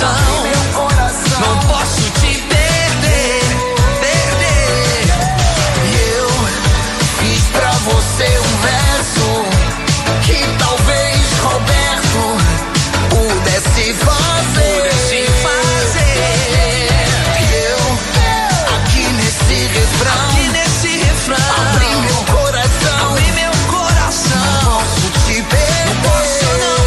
coração. Não posso te perder. E eu fiz pra você um verso que talvez Roberto pudesse fazer. E eu aqui nesse refrão abri meu coração. Não posso te perder. Não posso não.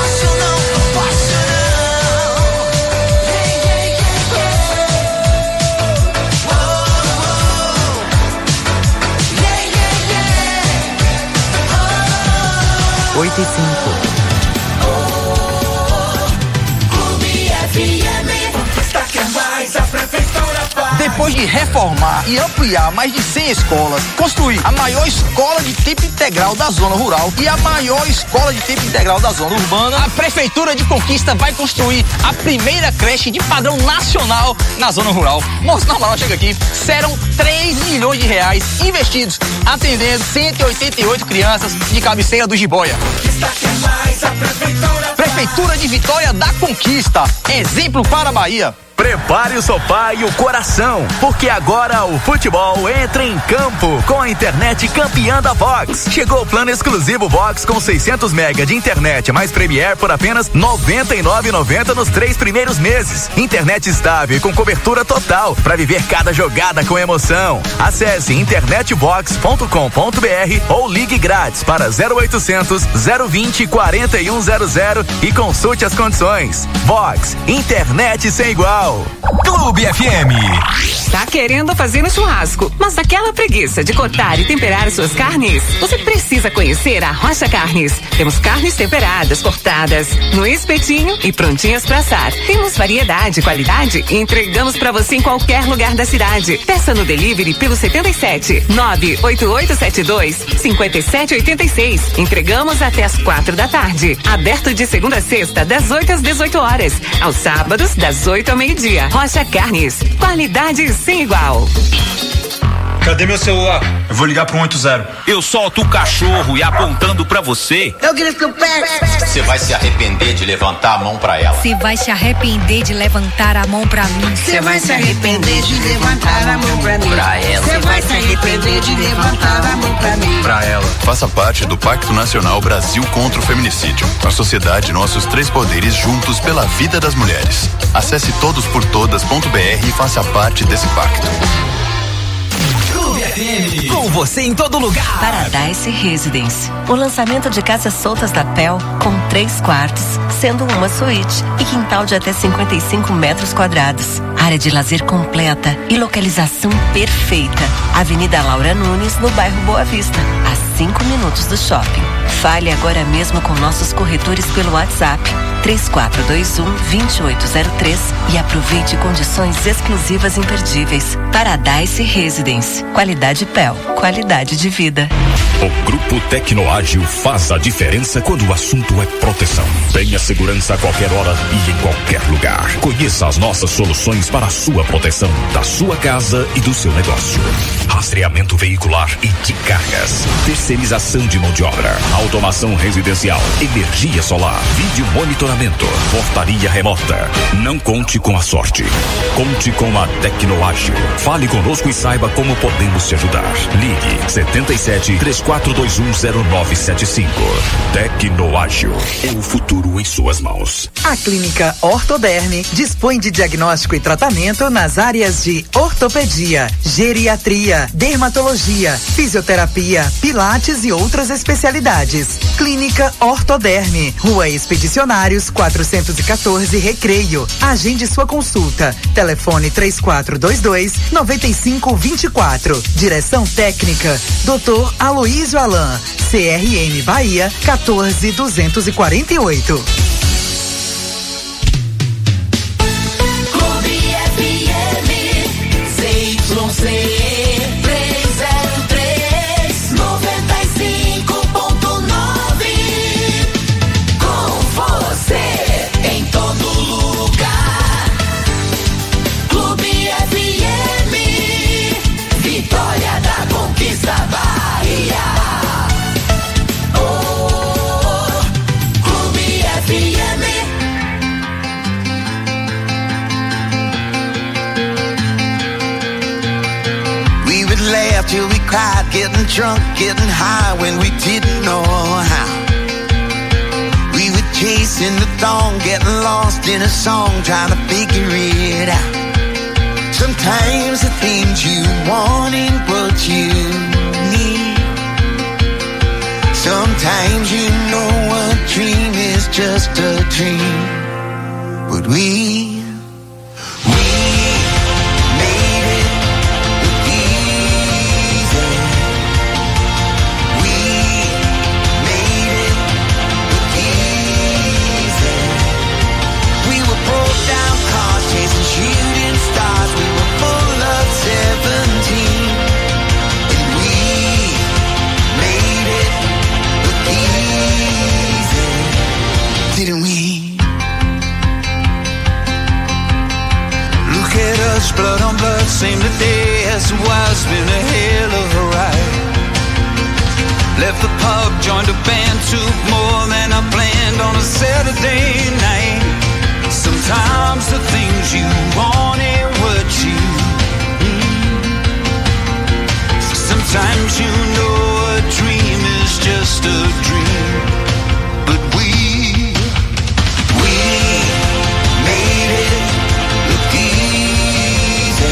Oito e 5. Depois de reformar e ampliar mais de 100 escolas, construir a maior escola de tempo integral da zona rural e a maior escola de tempo integral da zona urbana, a Prefeitura de Conquista vai construir a primeira creche de padrão nacional na zona rural. Moço, na moral, chega aqui, serão 3 milhões de reais investidos, atendendo 188 crianças de cabeceira do Jiboia. Prefeitura de Vitória da Conquista, exemplo para a Bahia. Prepare o sofá e o coração, porque agora o futebol entra em campo com a internet campeã da Vox. Chegou o plano exclusivo Vox com 600 mega de internet mais Premiere por apenas R$ 99,90 nos 3 primeiros meses. Internet estável e com cobertura total para viver cada jogada com emoção. Acesse internetvox.com.br ou ligue grátis para 0800 020 4100 e consulte as condições. Vox, internet sem igual. Clube FM. Tá querendo fazer um churrasco, mas daquela preguiça de cortar e temperar suas carnes? Você precisa conhecer a Rocha Carnes. Temos carnes temperadas, cortadas, no espetinho e prontinhas para assar. Temos variedade e qualidade e entregamos para você em qualquer lugar da cidade. Peça no delivery pelo 77 98872 5786. Entregamos até as 4 da tarde. Aberto de segunda a sexta, das 8 às 18 horas. Aos sábados, das 8 ao meio-dia. Rocha Carnes, qualidade sem igual. Cadê meu celular? Eu vou ligar pro 180. Eu solto o cachorro e apontando pra você. Eu grito o pé. Você vai se arrepender de levantar a mão pra ela. Você vai se arrepender de levantar a mão pra mim. Você vai se arrepender de levantar a mão pra mim. Pra ela. Você vai se arrepender de levantar a mão pra mim. Pra ela. Faça parte do Pacto Nacional Brasil contra o Feminicídio. A sociedade, nossos 3 poderes juntos pela vida das mulheres. Acesse todosportodas.br e faça parte desse pacto. Com você em todo lugar. Paradise Residence. O lançamento de casas soltas da PEL com 3 quartos, sendo uma suíte e quintal de até 55 metros quadrados. Área de lazer completa e localização perfeita. Avenida Laura Nunes, no bairro Boa Vista, a 5 minutos do shopping. Fale agora mesmo com nossos corretores pelo WhatsApp 3421-2803 e aproveite condições exclusivas imperdíveis. Paradise Residence. Qualidade PEL. Qualidade de vida. O Grupo Tecnoágil faz a diferença quando o assunto é proteção. Tenha segurança a qualquer hora e em qualquer lugar. Conheça as nossas soluções para a sua proteção, da sua casa e do seu negócio. Rastreamento veicular e de cargas. Terceirização de mão de obra. Automação residencial. Energia solar. Vídeo monitoramento. Portaria remota. Não conte com a sorte. Conte com a Tecnoágil. Fale conosco e saiba como podemos te ajudar. Ligue 77-3421-0975. Tecnoágil. É o futuro em suas mãos. A Clínica Ortoderme dispõe de diagnóstico e tratamento nas áreas de ortopedia, geriatria, dermatologia, fisioterapia, pilates e outras especialidades. Clínica Ortoderme, Rua Expedicionários 414, Recreio. Agende sua consulta. Telefone 3422-9524. Direção técnica Dr. Aloísio Alain, CRM Bahia 14248. Bahia. Oh, Clube FM. laughed till we cried, getting drunk, getting high when we didn't know how. We were chasing the thong, getting lost in a song, trying to figure it out. Sometimes the things you want ain't what you need. Sometimes you know a dream is just a dream. But we blood on blood, same today as it was, been a hell of a ride. Left the pub, joined a band, took more than I planned on a Saturday night. Sometimes the things you want ain't what you need. Sometimes you know a dream is just a dream. But we made it look easy.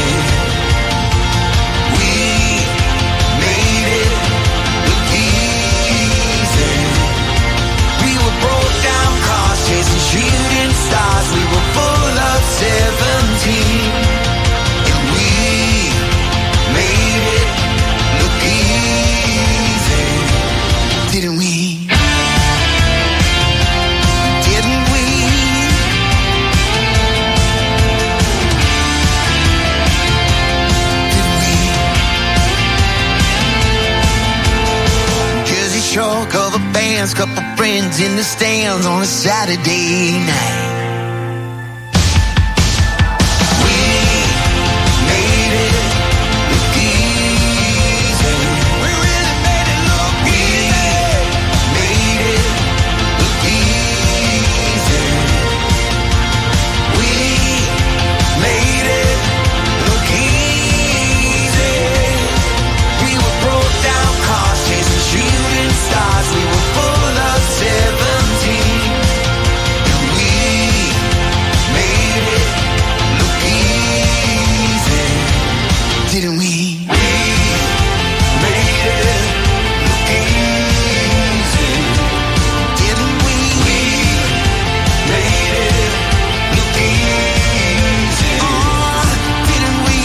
We made it look easy. We were broke down cars chasing shooting stars. We were full of 17. And we made it look easy. Didn't we? Cover bands, couple friends in the stands on a Saturday night. We made it look easy. We really made it look easy. Made it look easy. We made it look easy. We were broke down cars chasing shooting stars. We were full of 17. And we made it look easy. Didn't we? We made it look easy. Didn't we? We made it look easy. Didn't we?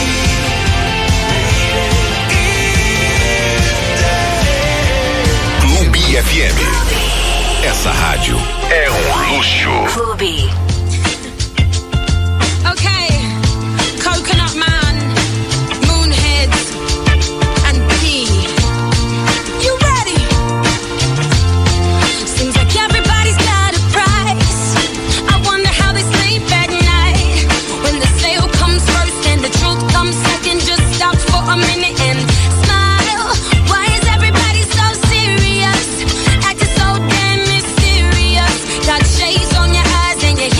Clube FM. Essa rádio é luxo. Clube. Okay, Coconut Man, Moonheads, and P. You ready? Seems like everybody's got a price. I wonder how they sleep at night. When the sale comes first and the truth comes second, just stop for a minute and smile. Why is everybody so serious? Acting so damn mysterious. Got shades on your eyes and your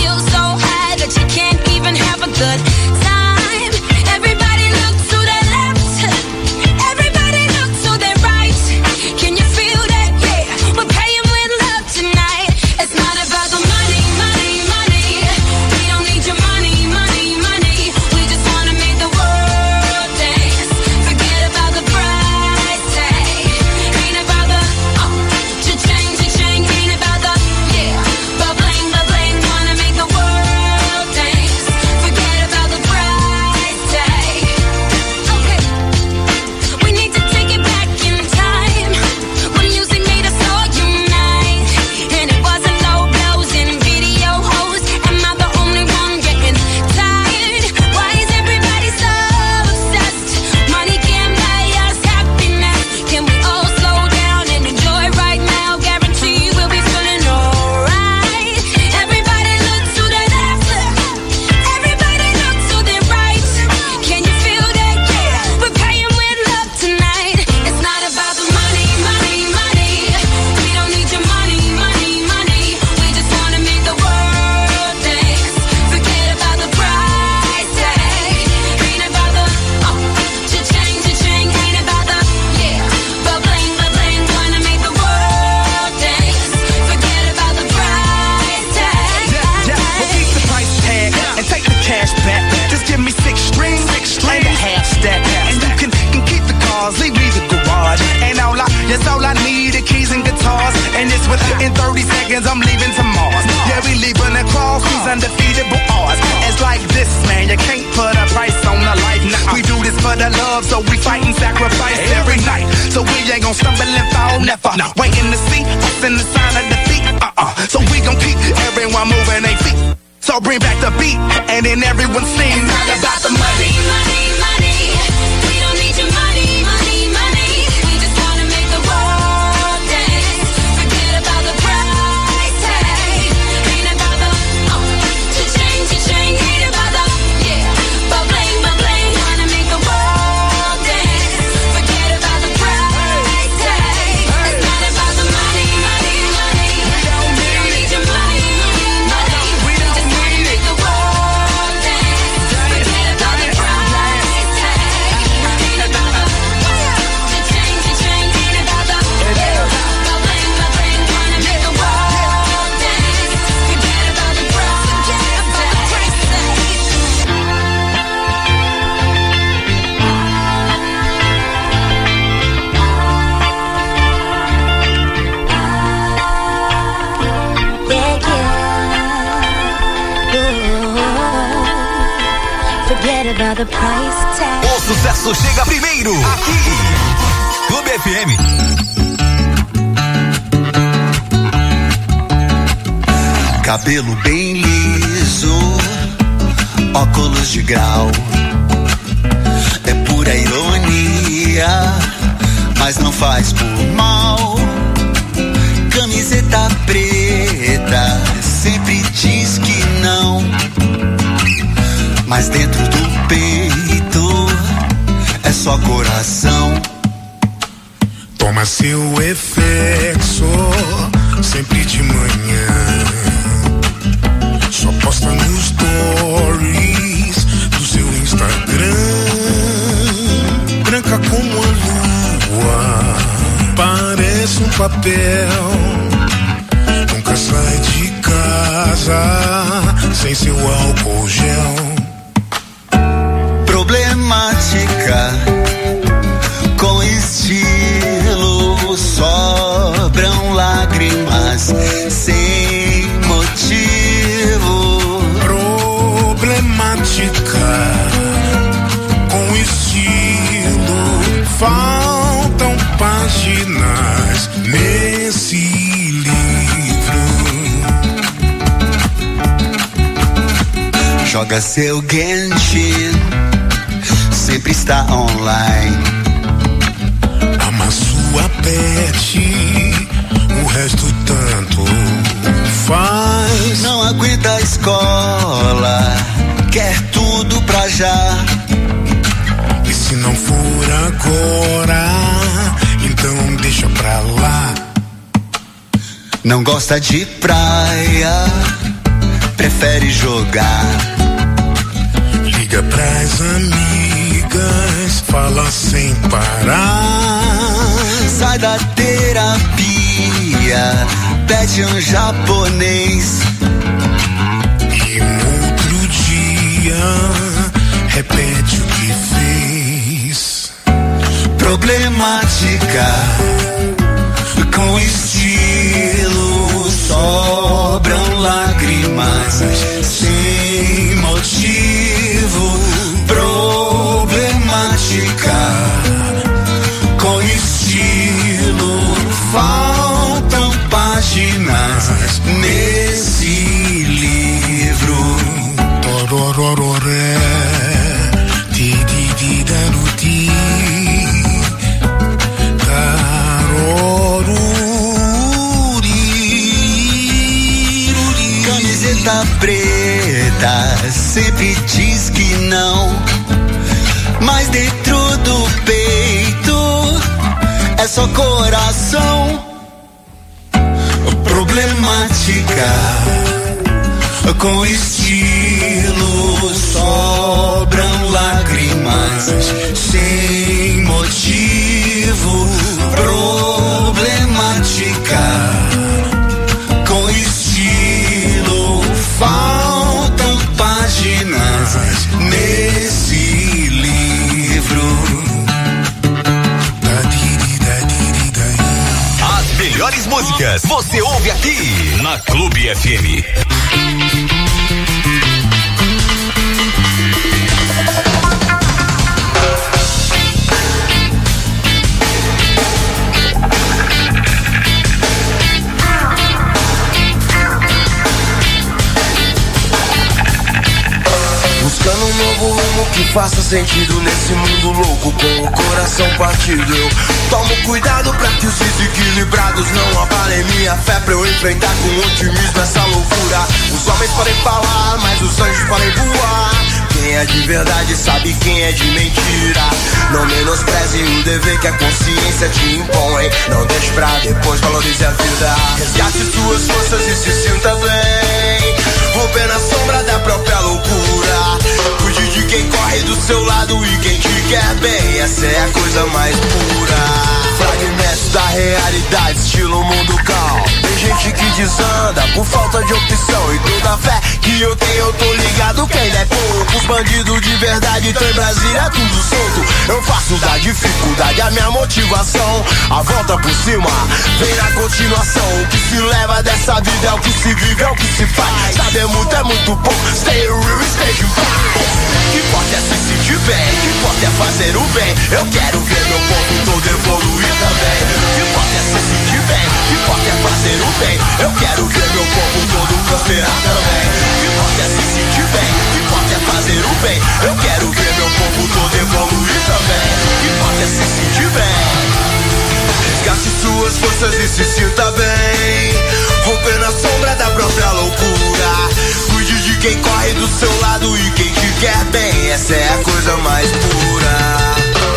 like this, man. You can't put a price on the life. Nah, we do this for the love, so we fight and sacrifice every night. So we ain't gon' stumble and fall, never. No. Waiting to see us in the sign of defeat. So we gon' keep everyone moving their feet. So bring back the beat, and then everyone sings. It's all about the money, money, money. We don't need your money, money, money. We just wanna make the world dance. Forget about the price tag. Ain't about the cha-ching, cha-ching. Ain't about the but bling, wanna make the world dance. Forget about the price tag. It's not about the money, money, money. We don't need your money, money, money. We just wanna make the world dance. Forget about the price tag. Ain't about the cha-ching, cha-ching. Ain't about the but bling, wanna make the world dance. Forget about the price tag. Forget about the price tag. O sucesso chega primeiro aqui. Clube FM. Cabelo bem liso, óculos de grau. É pura ironia, mas não faz por mal. Camiseta preta, sempre diz que não. Mas dentro do peito é só coração. Toma seu efexo sempre de manhã. Só posta nos stories do seu Instagram. Branca como a lua, parece um papel. Nunca sai de casa sem seu álcool gel. Problemática, com estilo, sobram lágrimas sem motivo. Problemática, com estilo, faltam páginas nesse livro. Joga seu Genshin, sempre está online. Ama sua pet, o resto tanto faz. Não aguenta a escola, quer tudo pra já. E se não for agora, então deixa pra lá. Não gosta de praia, prefere jogar. Liga pras amigas, fala sem parar. Sai da terapia, pede um japonês. E no outro dia, repete o que fez. Problemática, com estilo, sobram lágrimas sem motivo. Problemática, com estilo, faltam páginas nesse livro. Tororororé, di-di-di-da-du-di, taroruri. Camiseta preta, sempre diz que não. Mas dentro do peito é só coração. Problemática, com estilo, sobram lágrimas sem motivo. Problemática, com estilo, faltam páginas nesse livro. As melhores músicas você ouve aqui na Clube FM. que faça sentido nesse mundo louco com o coração partido. Eu tomo cuidado pra que os desequilibrados não abalem minha fé, pra eu enfrentar com otimismo essa loucura. Os homens podem falar, mas os anjos podem voar. Quem é de verdade sabe quem é de mentira. Não menospreze o dever que a consciência te impõe. Não deixe pra depois, valorize a vida. Resgate suas forças e se sinta bem. Romper na sombra da própria loucura. Cuide de quem corre do seu lado e quem te quer bem. Essa é a coisa mais pura. Fragmentos da realidade, estilo mundo calmo. Tem gente que desanda por falta de opção. E toda a fé que eu tenho, eu tô ligado que ainda é pouco. Os bandidos de verdade tão em Brasília tudo solto. Eu faço da dificuldade a minha motivação. A volta por cima vem na continuação. O que se leva dessa vida é o que se vive, é o que se faz. Saber muito é muito pouco. Stay real, stay fast. Que importa é se sentir bem, que importa é fazer o bem. Eu quero ver meu povo todo evoluir também. Que importa é se sentir bem, que importa é fazer o bem. Eu quero ver meu povo todo prosperar também. Que importa é se sentir bem, que importa é fazer o bem. Eu quero ver meu povo todo evoluir também. Que importa é se sentir bem. Resgate suas forças e se sinta bem. Romper na sombra da própria loucura. Cuide de quem corre do seu lado e quem te quer bem. Essa é a coisa mais pura.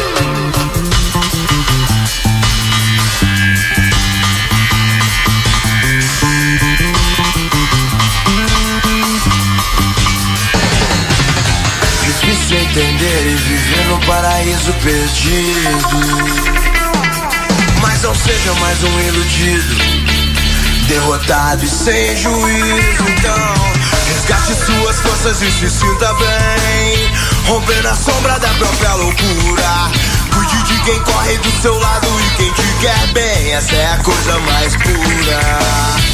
Difícil entender e viver no paraíso perdido. Mas não seja mais um iludido, derrotado e sem juízo. Então resgate suas forças e se sinta bem. Romper na sombra da própria loucura. Cuide de quem corre do seu lado e quem te quer bem. Essa é a coisa mais pura.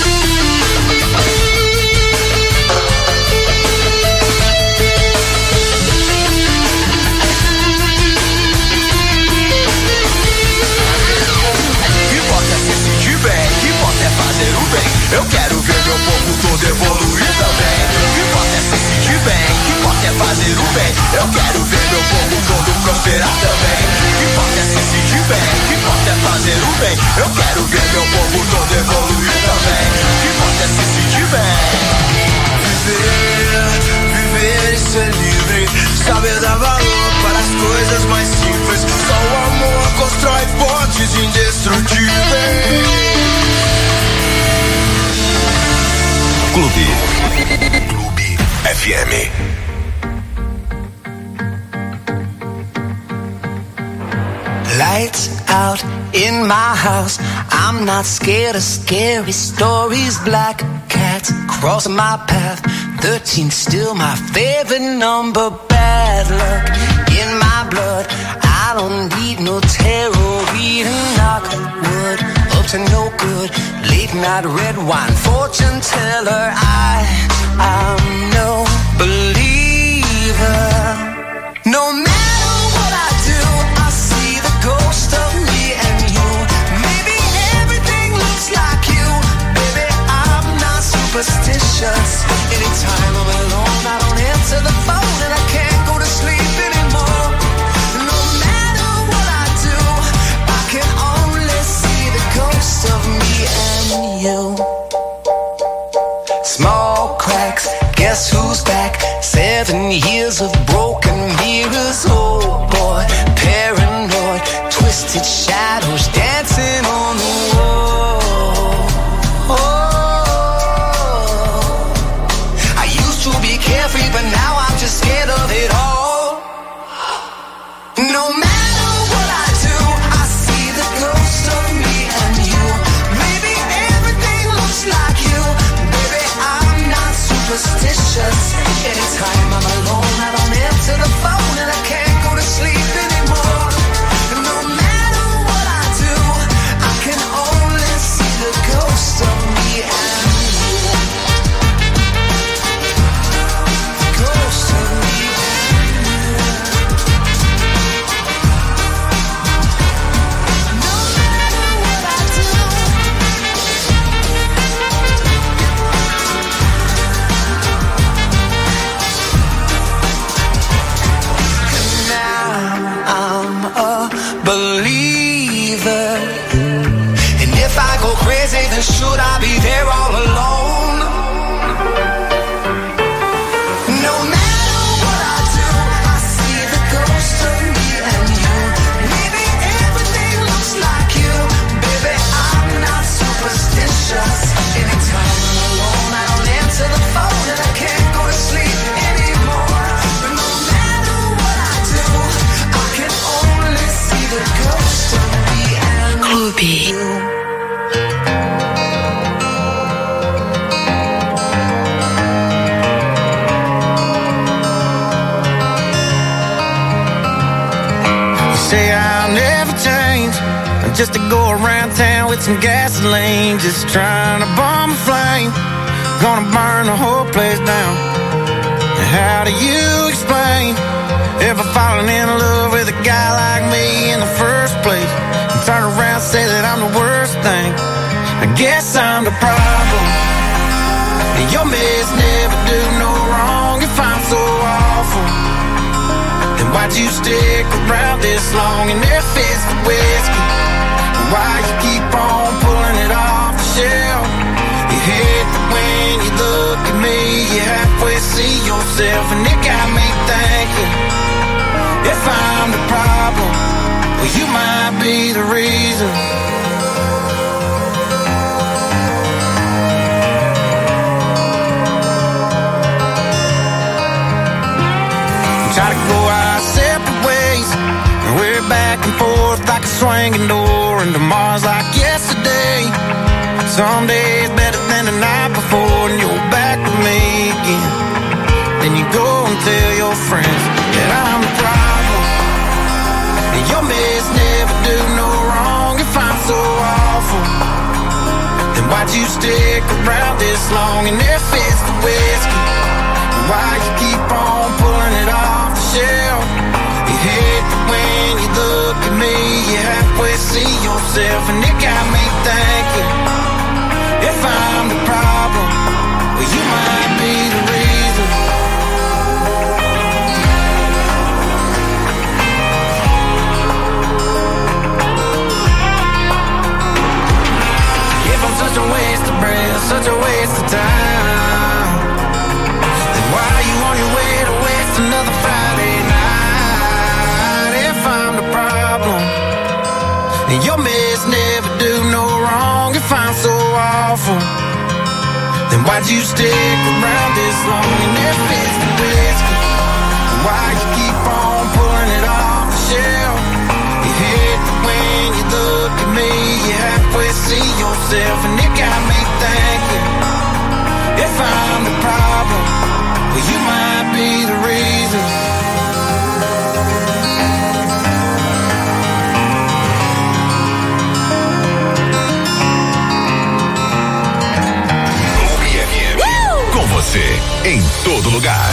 Que importa é fazer o bem. Eu quero ver meu povo todo evoluir também. Que importa é se sentir bem. Que importa é fazer o bem. Eu quero ver meu povo todo prosperar também. Que importa é se sentir bem. Que importa é fazer o bem. Eu quero ver meu povo todo evoluir também. Que importa é se sentir bem. Viver e ser livre. Saber dar valor para as coisas mais simples. Só o amor constrói pontes indestrutíveis. Clube FM. Lights out in my house. I'm not scared of scary stories. Black cats crossing my path. 13 still my favorite number. Bad luck in my blood. I don't need no tarot reading. Knock wood up to no good. Late night red wine fortune teller. I'm no believer. No matter what I do, I see the ghost of me and you. Maybe everything looks like you. Baby, I'm not superstitious. Anytime I'm alone, I don't answer the phone and I can't go to sleep anymore. No matter what I do, I can only see the ghost of me and you. Small cracks, guess who's back? 7 years of broken mirrors. Oh boy, paranoid, twisted shadows dancing on the wall. Oh, I used to be carefree, but now I'm just scared of it all. No matter what I do, I see the ghost of me and you. Maybe everything looks like you. Baby, I'm not superstitious. Anytime I'm alone, I don't answer the phone and I can't go to sleep anymore. No matter what I do, I can only see the ghost of me and you. The ghost of me and you. No matter what I do. just to go around town with some gasoline, just trying to bomb a flame. Gonna burn the whole place down. How do you explain ever falling in love with a guy like me in the first place, and turn around and say that I'm the worst thing? I guess I'm the problem, and your mess never do no wrong. If I'm so awful, then why'd you stick around this long? And if it's the whiskey, why you keep on pulling it off the shelf? You hate that when you look at me, you halfway see yourself, and it got me thinking, if I'm the problem, well, you might be the reason. Try to go our separate ways, and we're back and forth like a swinging door, and tomorrow's like yesterday. Some days better than the night before, and you're back with me again. Then you go and tell your friends that I'm the problem, and your mess never do no wrong. If I'm so awful, then why'd you stick around this long? And if it's the whiskey, why you keep on pulling it off the shelf? You hate that when you look at me, you halfway see yourself, and it got me thinking, if I'm the problem, well, you might be the reason. If I'm such a waste of breath, such a waste of time, then why are you on your way to waste another Friday night? If I'm the problem, and your mess never do no wrong. If I'm so awful, then why'd you stick around this long? And if it's the whiskey, why you keep on pulling it off the shelf? You hate that when you look at me, you halfway see yourself, and it got me thinking, if I'm the problem, well, you might be the reason. Com você, em todo lugar.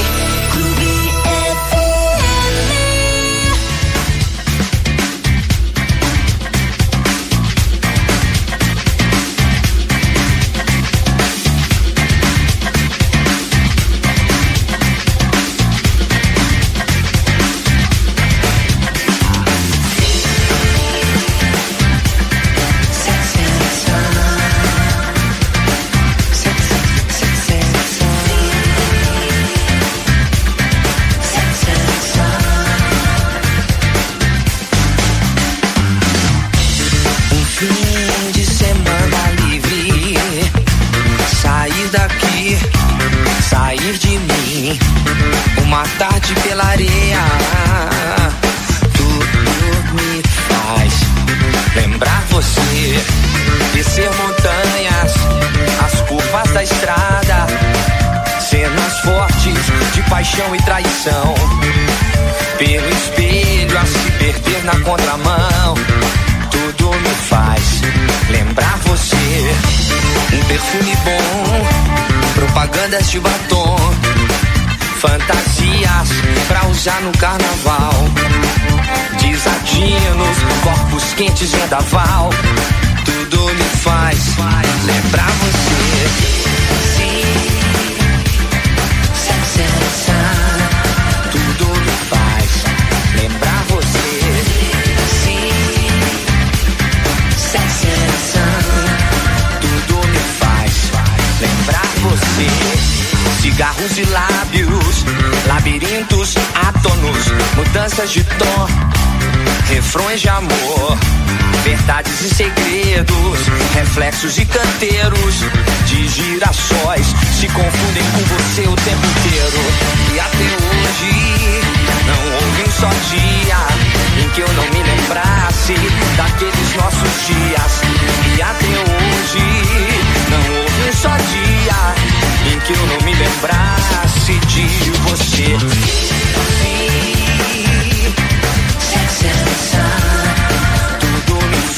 Uma tarde pela areia, tudo me faz lembrar você. Descer montanhas, as curvas da estrada, cenas fortes de paixão e traição. Pelo espelho a se perder na contramão, tudo me faz lembrar você. Um perfume bom, propagandas de batom, fantasias pra usar no carnaval, desatinos, corpos quentes de vendaval, tudo me faz lembrar você. Sim, tudo me faz lembrar você. Sim, tudo me faz lembrar você. Cigarros e lábios, labirintos átonos, mudanças de tom, refrões de amor, verdades e segredos, reflexos e canteiros de girassóis se confundem com você o tempo inteiro. E até hoje não houve um só dia em que eu não me lembrasse daqueles nossos dias. E até hoje não houve um só dia em que eu não me lembrasse de você. Tudo me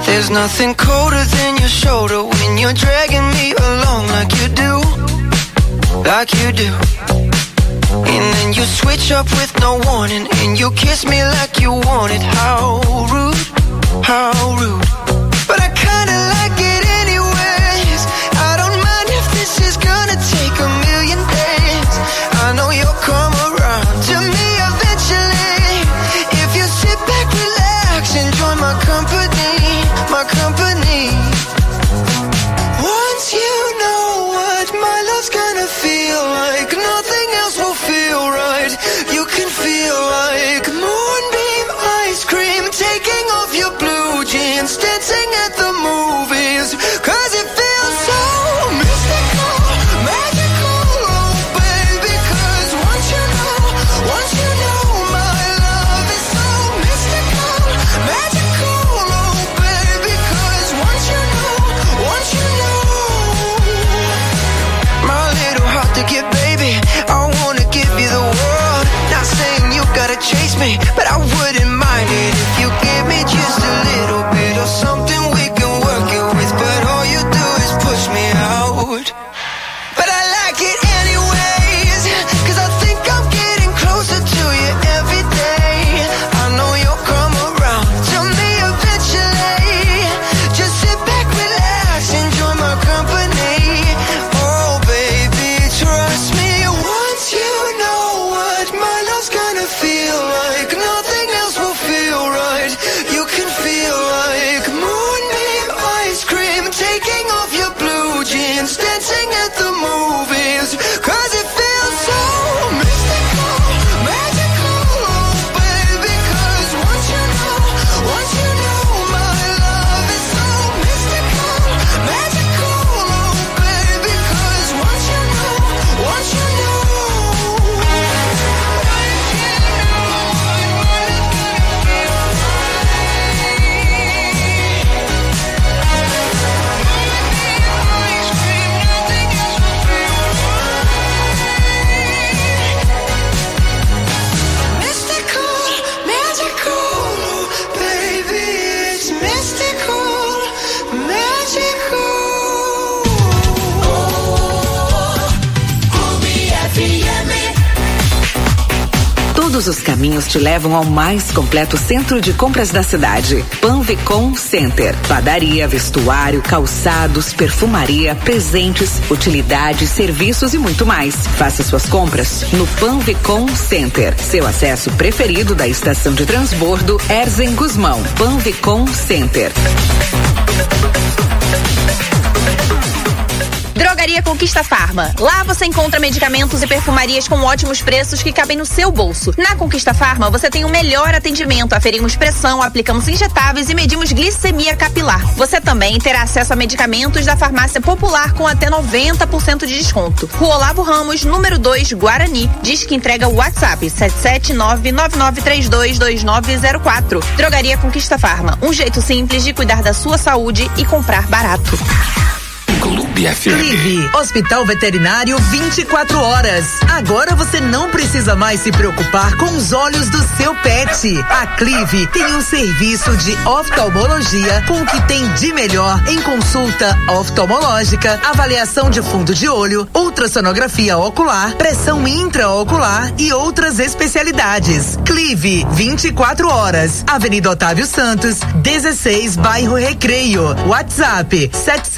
There's nothing colder than your shoulder when you're dragging me along like you do, like you do. And then you switch up with no warning, and you kiss me like you want it. How rude, how rude. But I kinda like it anyways. I don't mind if this is gonna take a million days. I know you'll come around to me eventually. If you sit back, relax, enjoy my company, my company. Once you know what my love's gonna feel like, nothing else will feel right. You can feel like moonbeam ice cream, taking off your blue jeans, dancing at the movies, 'cause it feels so mystical, magical, oh baby. 'Cause once you know my love is so mystical, magical, oh baby. 'Cause once you know my little heart to get, baby, I wanna give you the world. Not saying you gotta chase me, but I wouldn't mind it if you give me just a little bit of something we can work it with. But all you do is push me out. But I like it anyways, 'cause I think I'm getting closer to you every day. I know you'll come around to me eventually. Just sit back, relax, enjoy my company. Oh baby, trust me. Once you know what my love's gonna feel like, nothing else will feel right. You can feel like moonbeam ice cream, taking off your blue jeans, dancing at the movies, 'cause it feels so mystical, magical, oh baby. 'Cause once you know my love is so mystical, magical, oh baby. 'Cause once you know mystical, magical, baby. It's mystical, magical. Todos os caminhos te levam ao mais completo centro de compras da cidade. Panvicom Center. Padaria, vestuário, calçados, perfumaria, presentes, utilidades, serviços e muito mais. Faça suas compras no Panvicom Center. Seu acesso preferido da estação de transbordo Erzen Guzmão. Panvicom Center. Drogaria Conquista Farma. Lá você encontra medicamentos e perfumarias com ótimos preços que cabem no seu bolso. Na Conquista Farma você tem o melhor atendimento. Aferimos pressão, aplicamos injetáveis e medimos glicemia capilar. Você também terá acesso a medicamentos da farmácia popular com até 90% de desconto. Rua Olavo Ramos, número 2, Guarani. Diz que entrega o WhatsApp 77999322904. Drogaria Conquista Farma. Um jeito simples de cuidar da sua saúde e comprar barato. Clube FM. Clive, Hospital Veterinário 24 horas. Agora você não precisa mais se preocupar com os olhos do seu pet. A Clive tem um serviço de oftalmologia com o que tem de melhor em consulta oftalmológica, avaliação de fundo de olho, ultrassonografia ocular, pressão intraocular e outras especialidades. Clive, 24 horas. Avenida Otávio Santos, 16, bairro Recreio. WhatsApp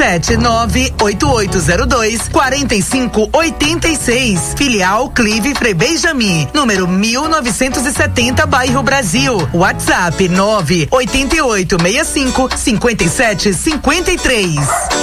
779-8802-4586. Filial Clive Frei Benjamin, número 1970, bairro Brasil. WhatsApp 98865-5753.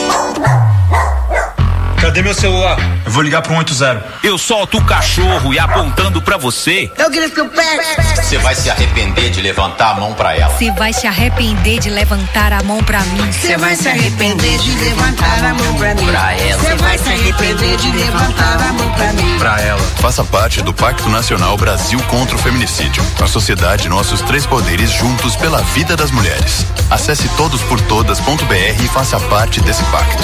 Cadê meu celular? Eu vou ligar pro 180. Eu solto o cachorro e apontando pra você. Eu queria que eu pegue. Você vai se arrepender de levantar a mão pra ela. Você vai se arrepender de levantar a mão pra mim. Você vai se arrepender de levantar a mão pra mim. Pra ela. Você vai se arrepender de levantar a mão pra mim. Pra ela. Faça parte do Pacto Nacional Brasil contra o Feminicídio. A sociedade, nossos três poderes juntos pela vida das mulheres. Acesse todosportodas.br e faça parte desse pacto.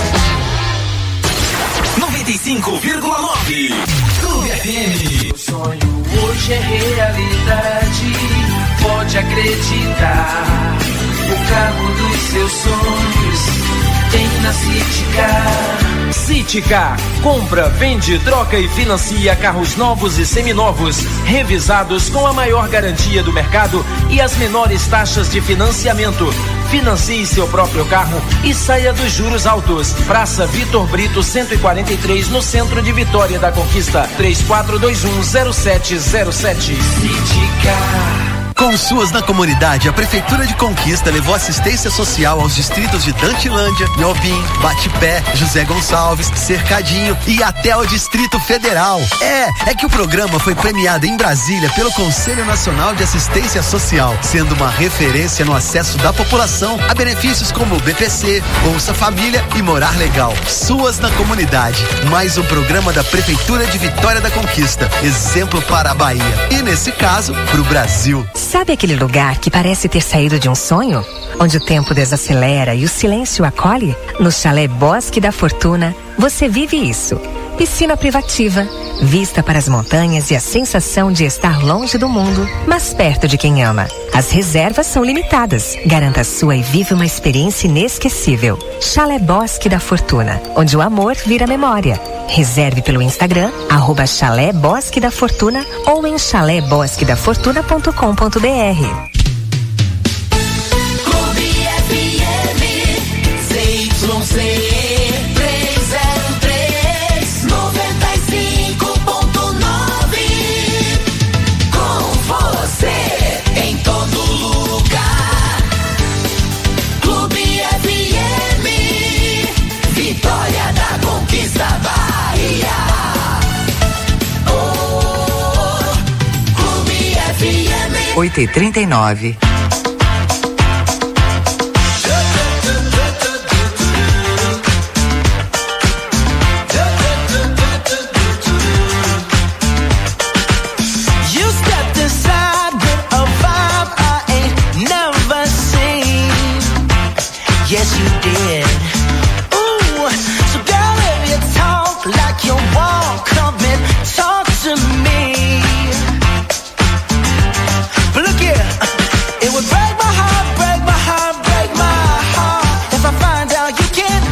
95,9 Clube FM. O sonho hoje é realidade, pode acreditar. O carro dos seus sonhos tem na Citicar. Citicar. Compra, vende, troca e financia carros novos e seminovos, revisados com a maior garantia do mercado e as menores taxas de financiamento. Financie seu próprio carro e saia dos juros altos. Praça Vitor Brito 143, no centro de Vitória da Conquista. 34210707. Citicar. Com suas na comunidade, a Prefeitura de Conquista levou assistência social aos distritos de Dantilândia, Nhobim, Batipé, José Gonçalves, Cercadinho e até o Distrito Federal. É que o programa foi premiado em Brasília pelo Conselho Nacional de Assistência Social, sendo uma referência no acesso da população a benefícios como BPC, Bolsa Família e Morar Legal. Suas na comunidade, mais um programa da Prefeitura de Vitória da Conquista, exemplo para a Bahia e, nesse caso, para o Brasil. Sabe aquele lugar que parece ter saído de um sonho? Onde o tempo desacelera e o silêncio acolhe? No Chalé Bosque da Fortuna, você vive isso. Piscina privativa, vista para as montanhas e a sensação de estar longe do mundo, mas perto de quem ama. As reservas são limitadas. Garanta a sua e vive uma experiência inesquecível. Chalé Bosque da Fortuna, onde o amor vira memória. Reserve pelo Instagram, @Chalé Bosque da Fortuna ou em chalébosquedafortuna.com.br. Bahia. 8h39. Yes, you did. Ooh, so girl, if you talk like you walk, come and talk to me. But look here, it would break my heart, break my heart, break my heart if I find out you can't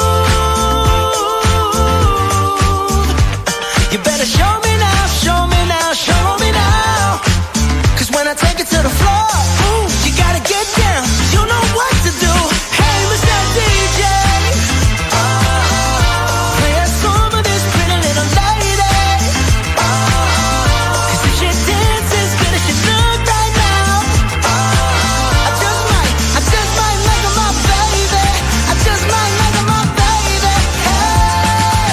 move. You better show me now, show me now, show me now. 'Cause when I take it to the floor, ooh, you gotta get down. You know what to do. DJ, play a song of this pretty little lady. 'Cause if she dances as good as she look right now, I just might make her my baby. I just might make her my baby. Hey,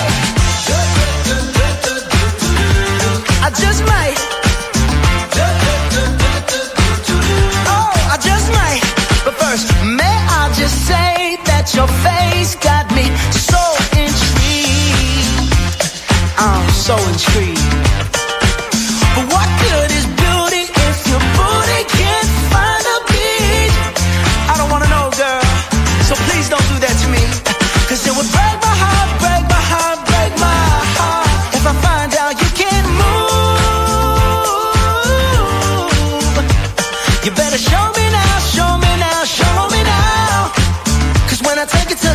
I just might. Oh, I just might. But first, may I just say your face got me so intrigued. I'm so intrigued. But what good is beauty if your booty can't find a beat? I don't wanna know, girl, so please don't do that to me. 'Cause it would break my heart, break my heart, break my heart if I find out you can't move. You better show me now, show me now, show me now. 'Cause when I take it to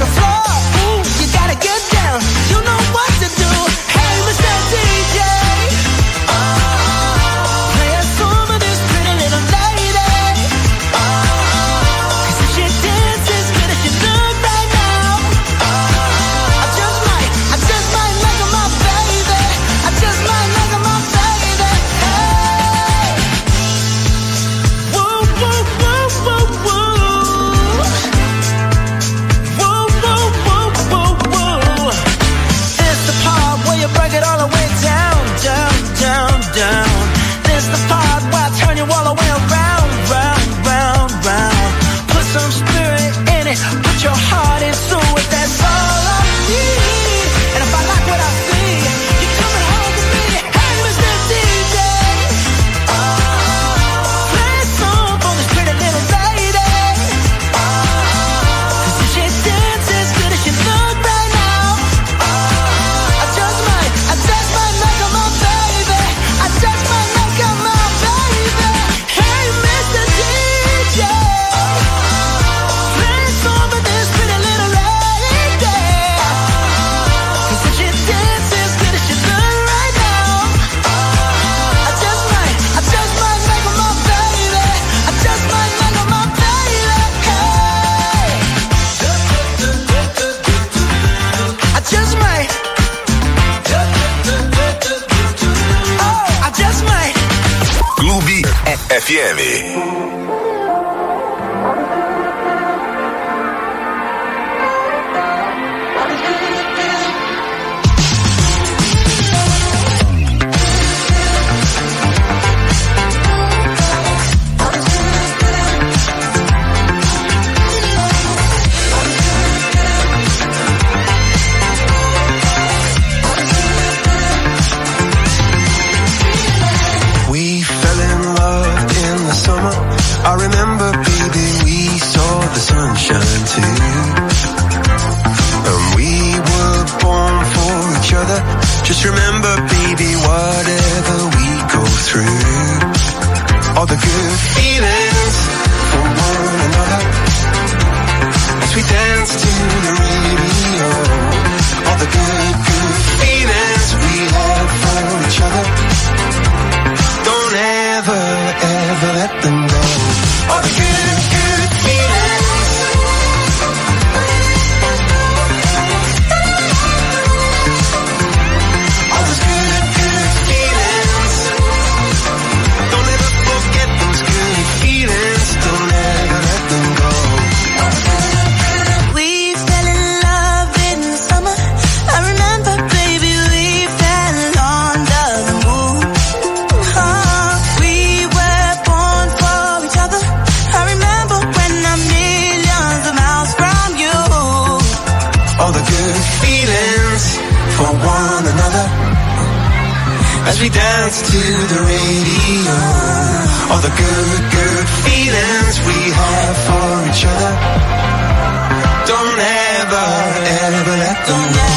FM. I remember, baby, we saw the sunshine too. And we were born for each other. Just remember, baby, whatever we go through, all the good feelings for one another, as we dance to the radio, all the good feelings we have for each other. Don't ever let them go. All the good feelings. All those good feelings. Don't ever forget those good feelings. Don't ever let them go. We fell in love in the summer. I remember, baby, we fell under the moon. We were born for each other. I remember when I'm millions of miles from you. All the good feelings for one another, as we dance to the radio. All the good feelings we have for each other. Don't ever let them go.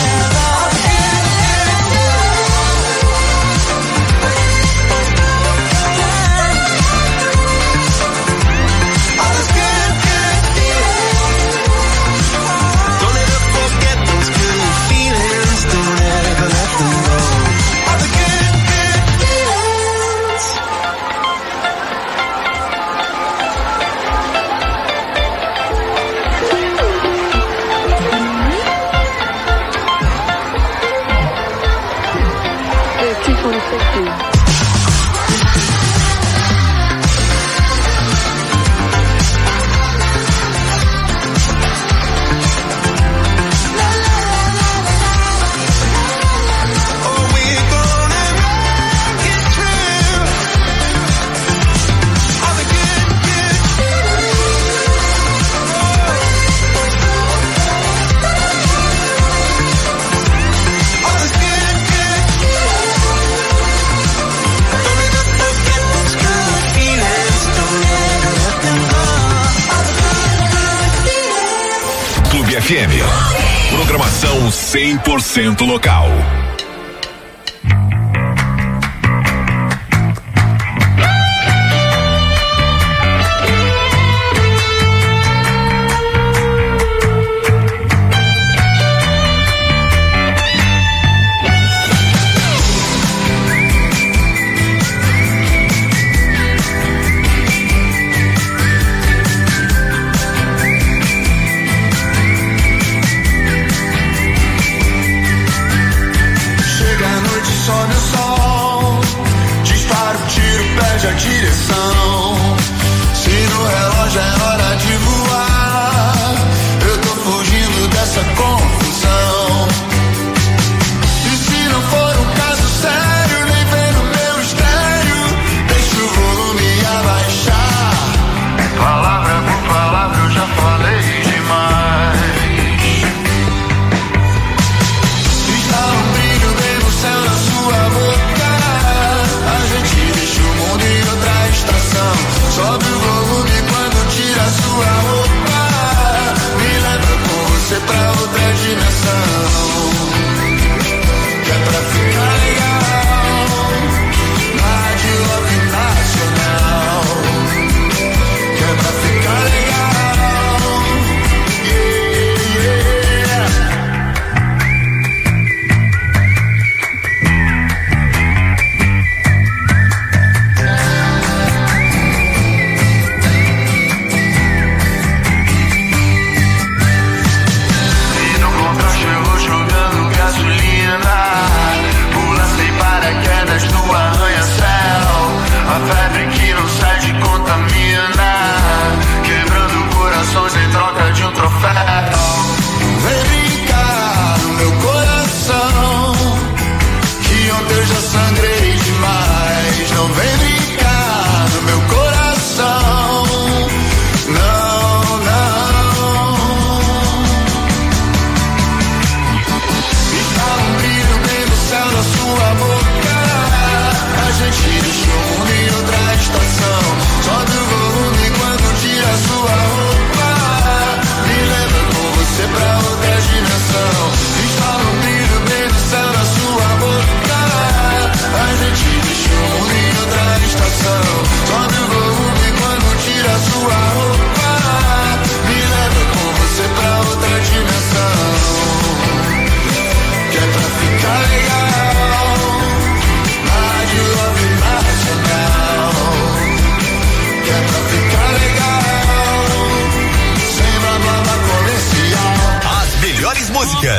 FM. Programação 100% local.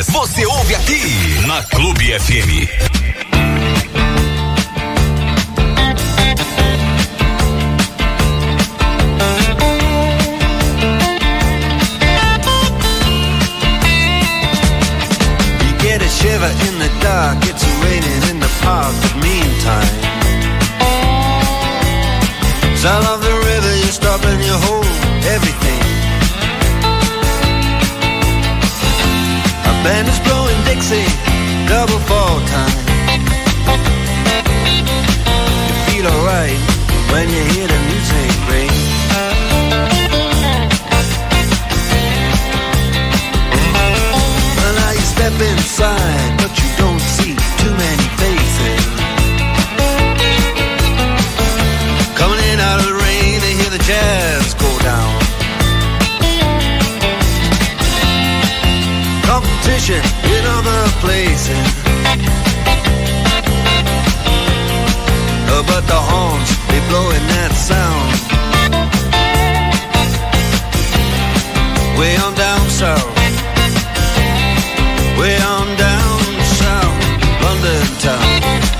horas, você ouve aqui na Clube FM. Shiver in the dark, it's raining in the park, but meantime sound of the river, you stop and you hold everything. A band is blowing Dixie, double fall time. You feel alright when you hear the music ring. Well, now you step inside, but you don't see too many faces. Coming in out of the rain, they hear the jazz go down. Competition in other places, but the horns, they blowing that sound. Way on down south, way on down south, London town.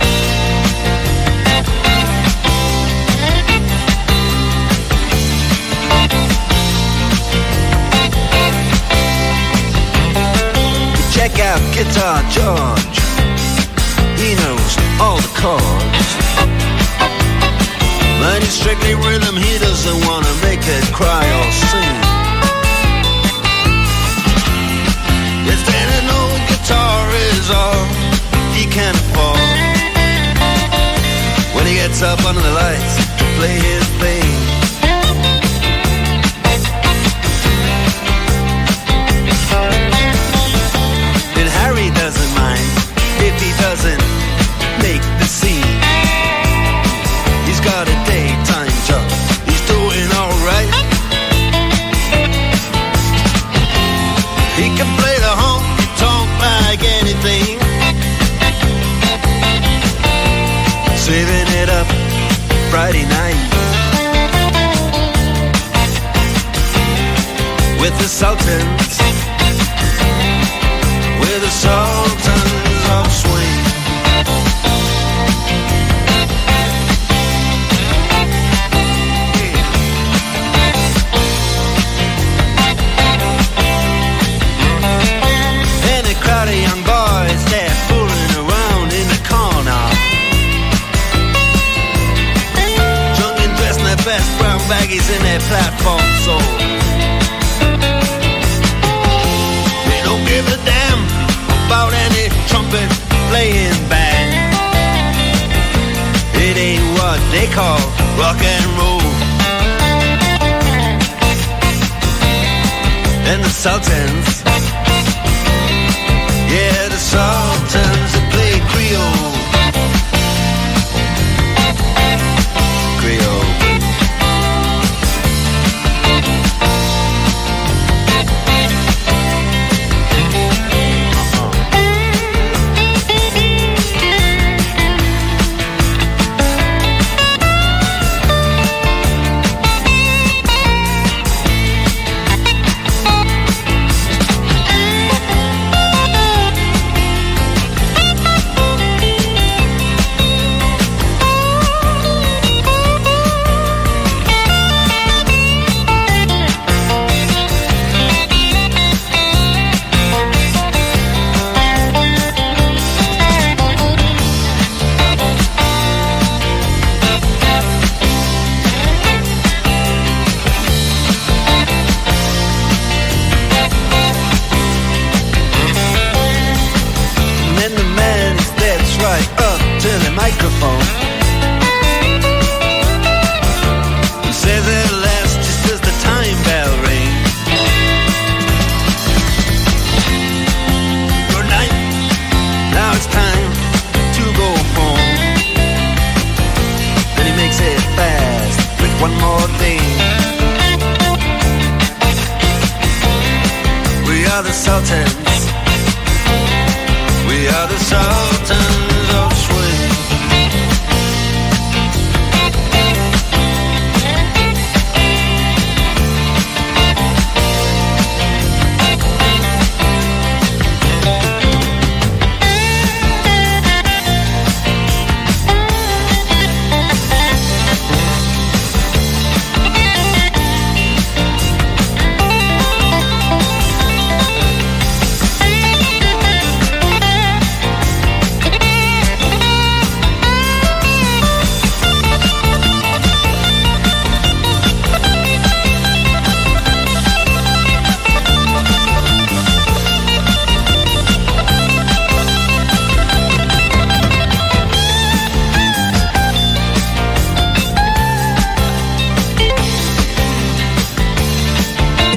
Check out Guitar George, he knows all the chords. But he's strictly rhythm, he doesn't want to make it cry or sing. If an old guitar is all he can afford, when he gets up under the lights to play his thing, then Harry doesn't mind if he doesn't make the scene. He's got a daytime job, he's doing alright. He can play the honky-tonk like anything, saving it up Friday night with the Sultans, with the Sultans of Swing. Crowd of young boys, they're fooling around in the corner, drunk and dressed in their best brown baggies in their platform soul. They don't give a damn about any trumpet playing band. It ain't what they call rock and roll. And the Sultans, yeah, the Sultans that play Creole. Creole. Microphone. He says it'll last just as the time bell rings. Good night, now it's time to go home. Then he makes it fast with one more thing. We are the Sultans, we are the Sultans of Swing.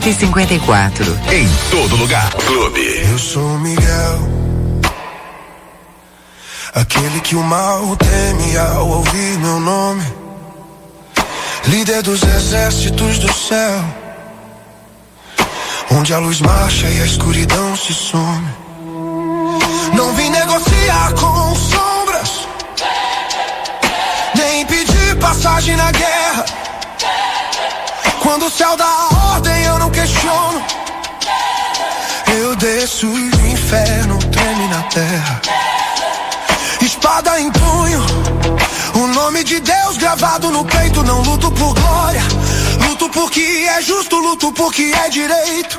154. Em todo lugar. Clube. Eu sou Miguel, aquele que o mal teme ao ouvir meu nome, líder dos exércitos do céu, onde a luz marcha e a escuridão se some. Não vim negociar com sombras, nem pedir passagem na guerra. Quando o céu dá a ordem eu não questiono. Eu desço e o inferno treme na terra. Espada em punho, o nome de Deus gravado no peito. Não luto por glória, luto porque é justo, luto porque é direito.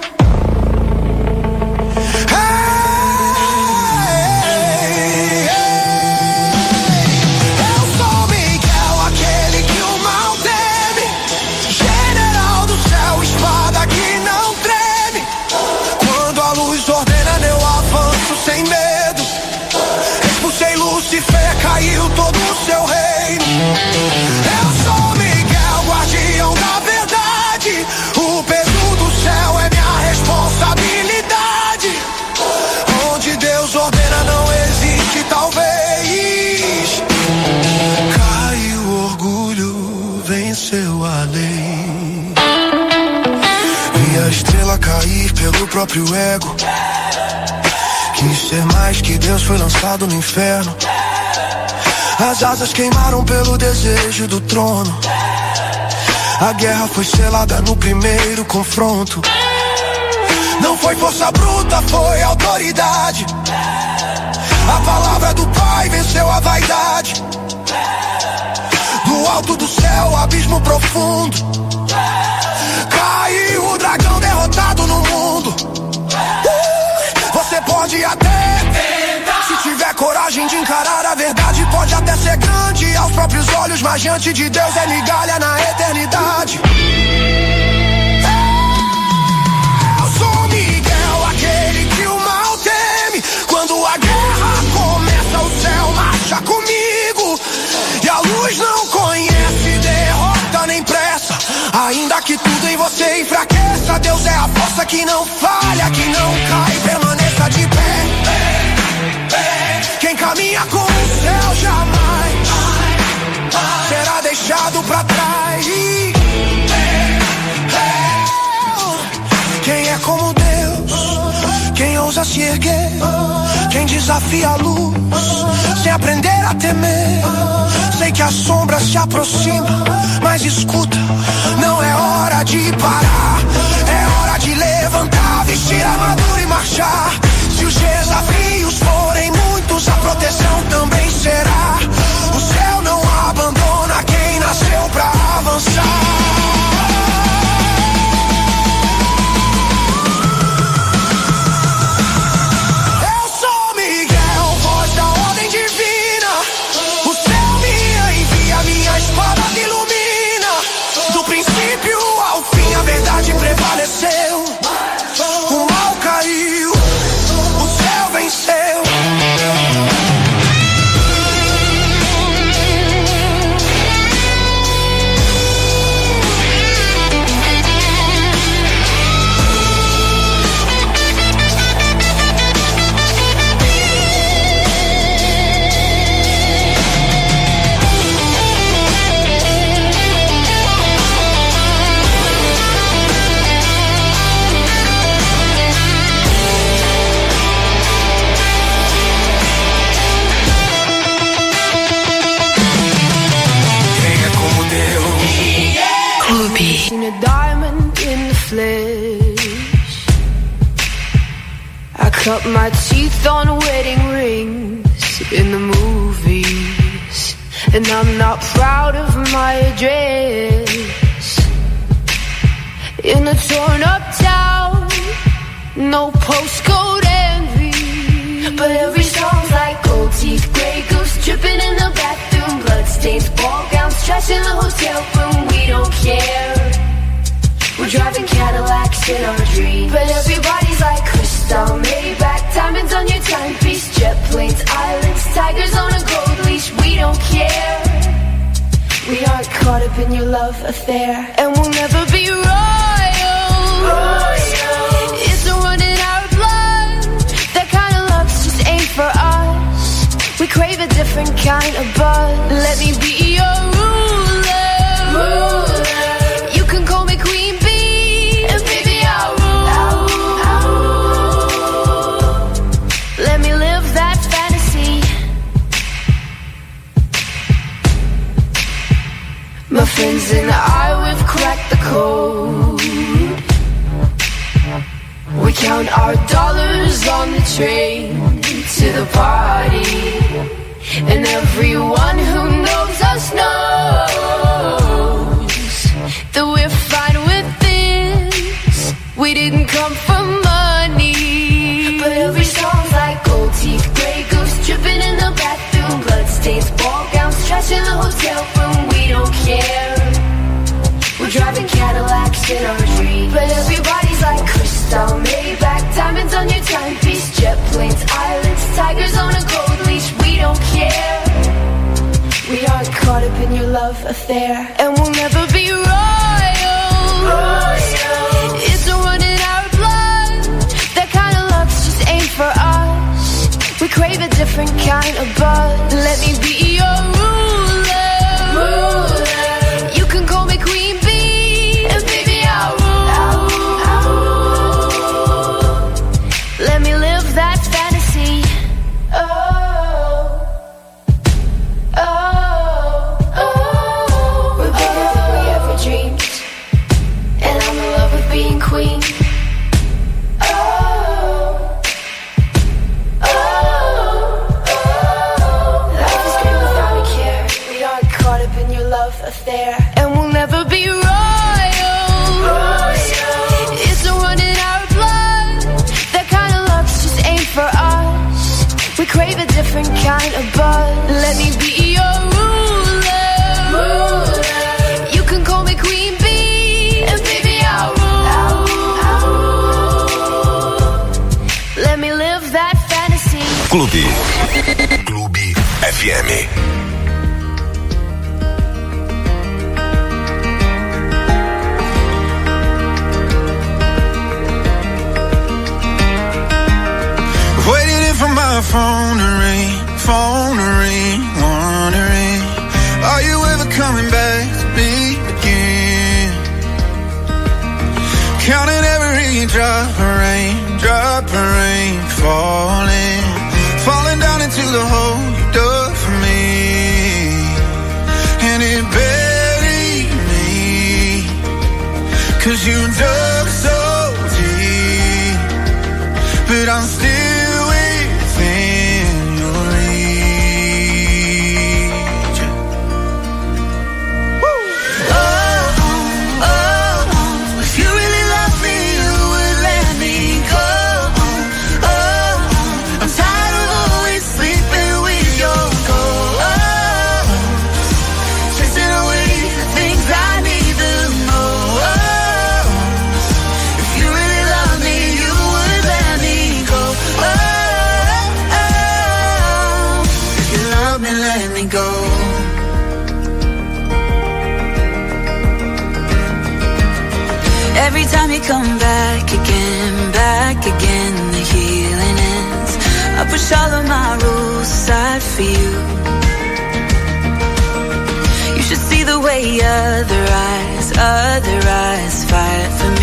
Eu sou Miguel, aquele que o mal teme, general do céu, espada que não treme. Quando a luz ordena eu avanço sem medo. Expulsei Lucifer, caiu todo o seu reino. Eu sou Miguel, guardião da verdade. O peso do céu é minha responsabilidade. Onde Deus ordena não existe talvez. Caiu o orgulho, venceu a lei. Vi a estrela cair pelo próprio ego. Quis ser mais que Deus, foi lançado no inferno. As asas queimaram pelo desejo do trono. A guerra foi selada no primeiro confronto. Não foi força bruta, foi autoridade. A palavra do Pai venceu a vaidade. Do alto do céu, abismo profundo. Caiu o dragão derrotado no mundo. Você pode até tentar, se tiver coragem de encarar a verdade. Pode até ser grande aos próprios olhos, mas diante de Deus é migalha na eternidade. Eu sou Miguel, aquele que o mal teme. Quando a guerra começa, o céu marcha comigo. E a luz não conhece derrota nem pressa. Ainda que tudo em você enfraqueça, Deus é a força que não falha, que não cai, permaneça de pé. Quem caminha com o céu jamais será deixado pra trás. Quem é como Deus, quem ousa se erguer, quem desafia a luz, sem aprender a temer. Sei que a sombra se aproxima, mas escuta, não é hora de parar. É hora de levantar, vestir a armadura e marchar. Se os desafios forem muitos, a proteção também será. O céu não abandona quem nasceu pra avançar. Prevaleceu, o mal caiu, o céu venceu. Seen a diamond in the flesh. I cut my teeth on wedding rings in the movies, and I'm not proud of my address. In a torn up town, no postcode envy, but every song's like gold teeth, grey goose dripping in the bathroom, bloodstains, ball gowns, trash in the hotel room. We don't care. We're driving Cadillacs in our dreams, but everybody's like crystal, Maybach, diamonds on your timepiece, jet planes, islands, tigers on a gold leash. We don't care. We aren't caught up in your love affair, and we'll never be royal. different kind of buzz. Let me be your ruler. You can call me Queen Bee, and baby I'll rule. Let me live that fantasy. My friends and I, we've cracked the code. We count our dollars on the train to the party, and everyone who knows us knows that we're fine with this. We didn't come for money, but every song's like gold teeth, gray goose dripping in the bathroom, bloodstains, ball gowns, trash in the hotel room. We don't care. We're driving Cadillacs in our dreams, but everybody's like crystal, Maybach, diamonds on your timepiece, jet planes, islands, tigers on a gold leash. We don't care. We aren't caught up in your love affair, and we'll never be royal. It's a run in our blood. That kind of luck's just ain't for us. We crave a different kind of buzz. Let me be your ruler. You can call me Queen Bee, and baby I'll rule. Let me live that fantasy. We're bigger than we ever dreamed, and I'm in love with being queen. Life is great without a care. We aren't caught up in your love affair, and we'll never be royal. It's a run in our blood. That kind of luck's just ain't for us. We crave a different kind of buzz. Let me be your ruler. You can call me Queen Bee, and baby I'll rule. Let me live that fantasy. Clube FM. Waiting for my phone to ring, wondering, are you ever coming back to me again? Counting every drop of rain, falling down into the hole you dug for me, and it buried me, 'cause you dug so deep, but I'm still within your reach. If you really love me, you would let me go. I'm tired of always sleeping with your ghost, chasing away the things I need the most. If you really love me, you would let me go. If you love me, let me go. Every time you come back again, the healing ends. I push all of my rules aside for you. You should see the way other eyes fight for me.